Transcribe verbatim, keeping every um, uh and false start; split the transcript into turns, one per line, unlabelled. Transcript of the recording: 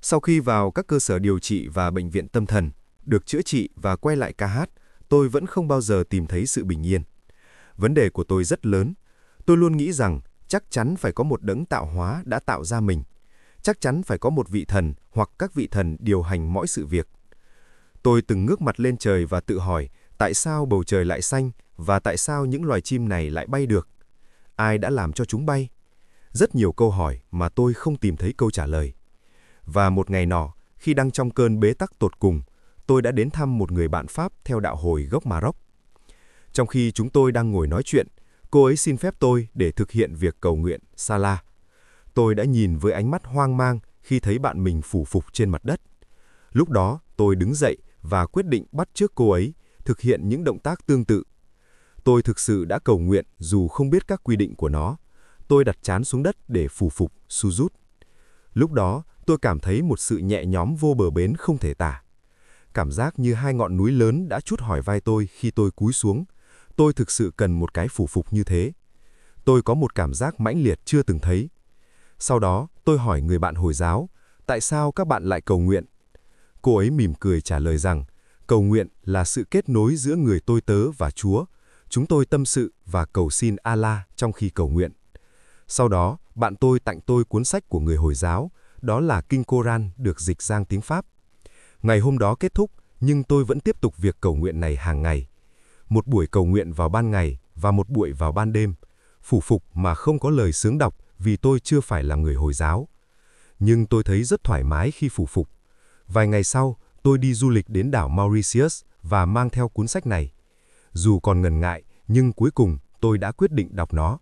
Sau khi vào các cơ sở điều trị và bệnh viện tâm thần, được chữa trị và quay lại ca hát, tôi vẫn không bao giờ tìm thấy sự bình yên. Vấn đề của tôi rất lớn. Tôi luôn nghĩ rằng chắc chắn phải có một đấng tạo hóa đã tạo ra mình. Chắc chắn phải có một vị thần hoặc các vị thần điều hành mọi sự việc. Tôi từng ngước mặt lên trời và tự hỏi tại sao bầu trời lại xanh và tại sao những loài chim này lại bay được. Ai đã làm cho chúng bay? Rất nhiều câu hỏi mà tôi không tìm thấy câu trả lời. Và một ngày nọ, khi đang trong cơn bế tắc tột cùng, tôi đã đến thăm một người bạn Pháp theo đạo hồi gốc Maroc. Trong khi chúng tôi đang ngồi nói chuyện, cô ấy xin phép tôi để thực hiện việc cầu nguyện Salah. Tôi đã nhìn với ánh mắt hoang mang khi thấy bạn mình phủ phục trên mặt đất. Lúc đó, tôi đứng dậy và quyết định bắt chước cô ấy, thực hiện những động tác tương tự. Tôi thực sự đã cầu nguyện dù không biết các quy định của nó. Tôi đặt trán xuống đất để phủ phục, sujud. Lúc đó, tôi cảm thấy một sự nhẹ nhõm vô bờ bến không thể tả. Cảm giác như hai ngọn núi lớn đã trút khỏi vai tôi khi tôi cúi xuống. Tôi thực sự cần một cái phủ phục như thế. Tôi có một cảm giác mãnh liệt chưa từng thấy. Sau đó, tôi hỏi người bạn Hồi giáo, tại sao các bạn lại cầu nguyện? Cô ấy mỉm cười trả lời rằng, cầu nguyện là sự kết nối giữa người tôi tớ và Chúa. Chúng tôi tâm sự và cầu xin Allah trong khi cầu nguyện. Sau đó, bạn tôi tặng tôi cuốn sách của người Hồi giáo, đó là Kinh Koran được dịch sang tiếng Pháp. Ngày hôm đó kết thúc, nhưng tôi vẫn tiếp tục việc cầu nguyện này hàng ngày. Một buổi cầu nguyện vào ban ngày và một buổi vào ban đêm. Phủ phục mà không có lời sướng đọc vì tôi chưa phải là người Hồi giáo. Nhưng tôi thấy rất thoải mái khi phủ phục. Vài ngày sau, tôi đi du lịch đến đảo Mauritius và mang theo cuốn sách này. Dù còn ngần ngại, nhưng cuối cùng tôi đã quyết định đọc nó.